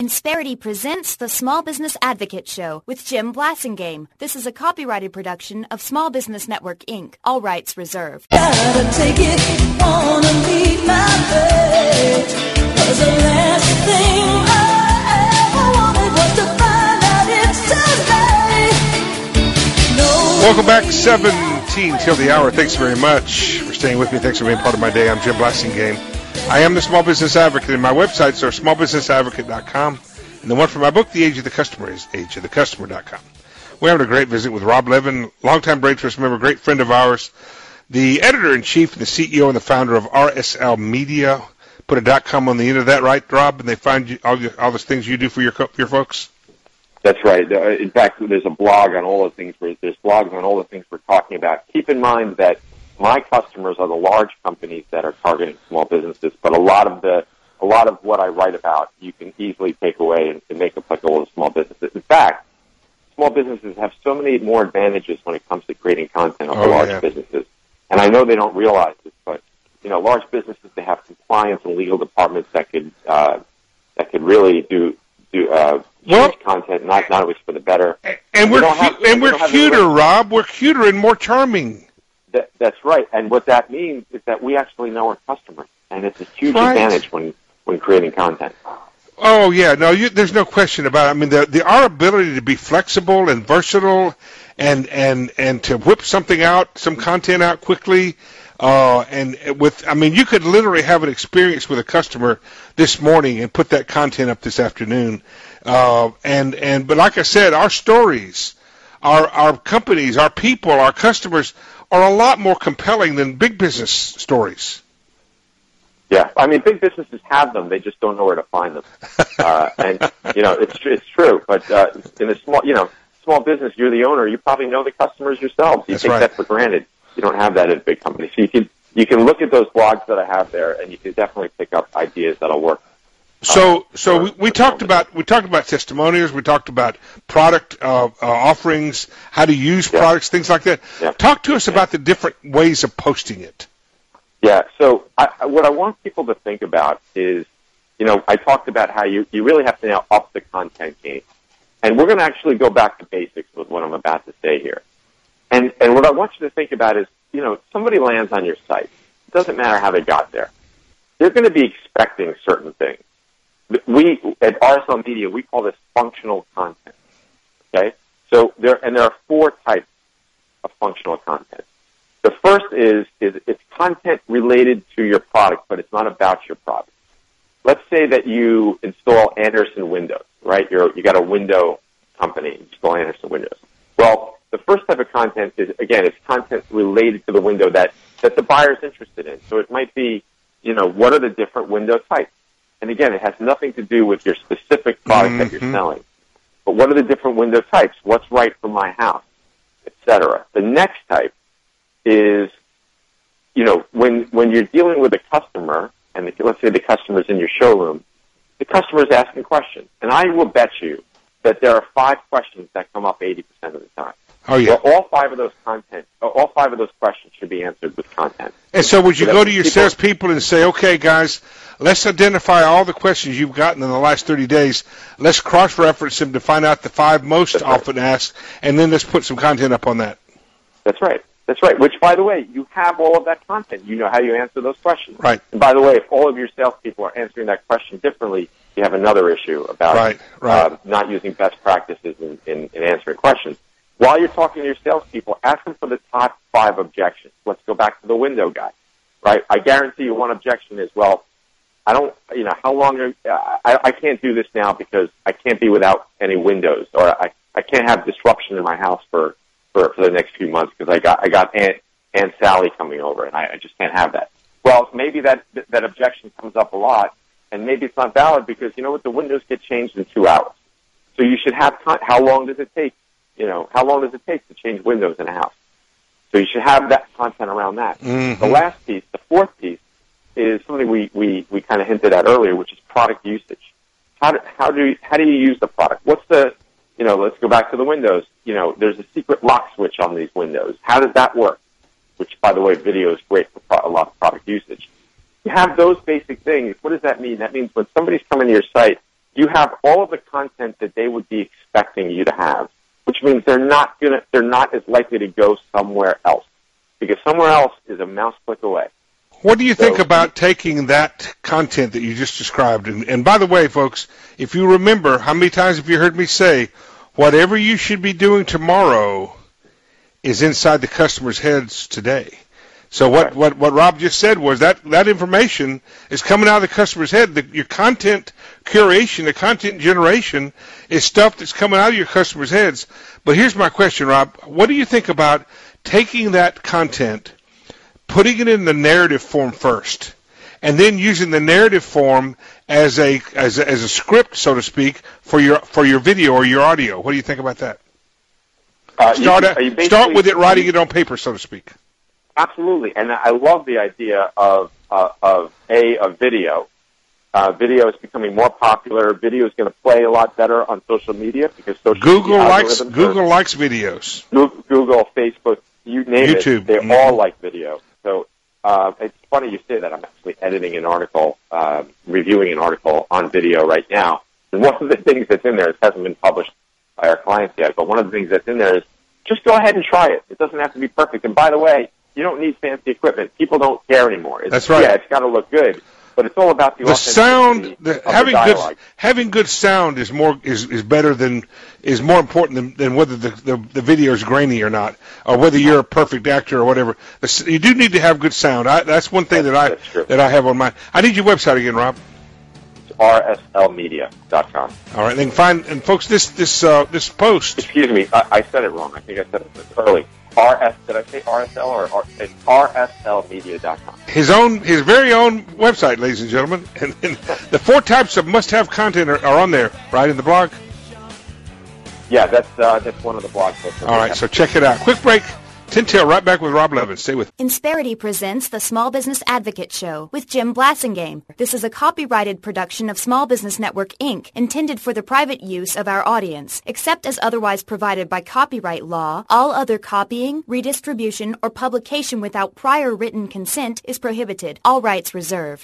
Insperity presents the Small Business Advocate Show with Jim Blasingame. This is a copyrighted production of Small Business Network, Inc. All rights reserved. Gotta take it, wanna leave my bed. 'Cause the last thing I ever wanted was to find out it's too late. No. Welcome back, 17 till the hour. Thanks very much for staying with me. Thanks for being part of my day. I'm Jim Blasingame. I am the Small Business Advocate, and my websites are smallbusinessadvocate.com, and the one for my book, The Age of the Customer, is ageofthecustomer.com. We're having a great visit with Rob Levin, longtime Braintrust member, great friend of ours, the editor-in-chief and the CEO and the founder of RSL Media. Put a .com on the end of that, right, Rob? And they find you, all those things you do for your folks? That's right. In fact, there's a blog on all the things. There's blogs on all the things we're talking about. Keep in mind that my customers are the large companies that are targeting small businesses, but a lot of what I write about you can easily take away and make applicable to small businesses. In fact, small businesses have so many more advantages when it comes to creating content over large businesses. And I know they don't realize this, but large businesses, they have compliance and legal departments that could really do change content, not always for the better. And we're cuter, Rob. We're cuter and more charming. That's right, and what that means is that we actually know our customers, and it's a huge advantage when creating content. Oh yeah, no, there's no question about it. I mean, our ability to be flexible and versatile, and to whip something out, some content out quickly, you could literally have an experience with a customer this morning and put that content up this afternoon, but like I said, our stories, our companies, our people, our customers are a lot more compelling than big business stories. Yeah, I mean, big businesses have them; they just don't know where to find them. It's true. But in a small business, you're the owner. You probably know the customers yourselves. You take that for granted. You don't have that in a big company. So you can look at those blogs that I have there, and you can definitely pick up ideas that'll work. So we talked about testimonials. We talked about product offerings, how to use products, things like that. Yeah. Talk to us about the different ways of posting it. Yeah. So what I want people to think about is, I talked about how you really have to now up the content game, and we're going to actually go back to basics with what I'm about to say here. And what I want you to think about is, somebody lands on your site. It doesn't matter how they got there. They're going to be expecting certain things. We at RSL Media, we call this functional content. Okay, so there are 4 types of functional content. The first is it's content related to your product, but it's not about your product. Let's say that you install Andersen Windows, right? You got a window company, you install Andersen Windows. Well, the first type of content is, again, it's content related to the window that the buyer's interested in. So it might be, what are the different window types? And again, it has nothing to do with your specific product that you're selling. But what are the different window types? What's right for my house, etc. The next type is, when you're dealing with a customer, and let's say the customer's in your showroom, the customer's asking questions. And I will bet you that there are 5 questions that come up 80% of the time. Oh, yeah. Well, all 5 of those questions should be answered with content. And so would you go to your salespeople and say, okay, guys, let's identify all the questions you've gotten in the last 30 days. Let's cross-reference them to find out the 5 most often asked, and then let's put some content up on that. That's right. Which, by the way, you have all of that content. You know how you answer those questions. Right. And by the way, if all of your salespeople are answering that question differently, you have another issue about not using best practices in answering questions. While you're talking to your salespeople, ask them for the top 5 objections. Let's go back to the window guy, right? I guarantee you one objection is, well, I don't, how long I can't do this now because I can't be without any windows, or I can't have disruption in my house for the next few months because I got Aunt Sally coming over, and I just can't have that. Well, maybe that objection comes up a lot, and maybe it's not valid because, the windows get changed in 2 hours. So you should have, how long does it take? How long does it take to change windows in a house? So you should have that content around that. Mm-hmm. The last piece, the 4th piece, is something we kind of hinted at earlier, which is product usage. How do you use the product? What's the, let's go back to the windows. There's a secret lock switch on these windows. How does that work? Which, by the way, video is great for a lot of product usage. You have those basic things. What does that mean? That means when somebody's coming to your site, you have all of the content that they would be expecting you to have, which means they're not as likely to go somewhere else, because somewhere else is a mouse click away. What do you think about taking that content that you just described? And by the way, folks, if you remember, how many times have you heard me say, whatever you should be doing tomorrow is inside the customer's heads today? So what Rob just said was that information is coming out of the customer's head. Your content curation, the content generation is stuff that's coming out of your customers' heads. But here's my question, Rob. What do you think about taking that content, putting it in the narrative form first, and then using the narrative form as a script, so to speak, for your video or your audio? What do you think about that? Start with it, writing it on paper, so to speak. Absolutely, and I love the idea of video. Video is becoming more popular. Video is going to play a lot better on social media because Google likes videos. Google, Facebook, you name YouTube. It, they all like video. So it's funny you say that. I'm actually editing an article, reviewing an article on video right now. And one of the things that's in there, it hasn't been published by our clients yet, but one of the things that's in there is just go ahead and try it. It doesn't have to be perfect. And by the way, you don't need fancy equipment. People don't care anymore. That's right. Yeah, it's got to look good, but it's all about the sound. Having good sound is more important than whether the video is grainy or not, or whether you're a perfect actor or whatever. You do need to have good sound. That's one thing that I have on mine. I need your website again, Rob. rslmedia.com. All right, then find, and folks, this post. Excuse me, I said it wrong. I think I said it early. Did I say RSL or it's rslmedia.com? His very own website, ladies and gentlemen, and the 4 types of must-have content are on there, right in the blog. Yeah, that's one of the blog posts. All right, so check it out. Quick break. Tintail, right back with Rob Levin. Stay with me. Insperity presents the Small Business Advocate Show with Jim Blassingame. This is a copyrighted production of Small Business Network, Inc., intended for the private use of our audience. Except as otherwise provided by copyright law, all other copying, redistribution, or publication without prior written consent is prohibited. All rights reserved.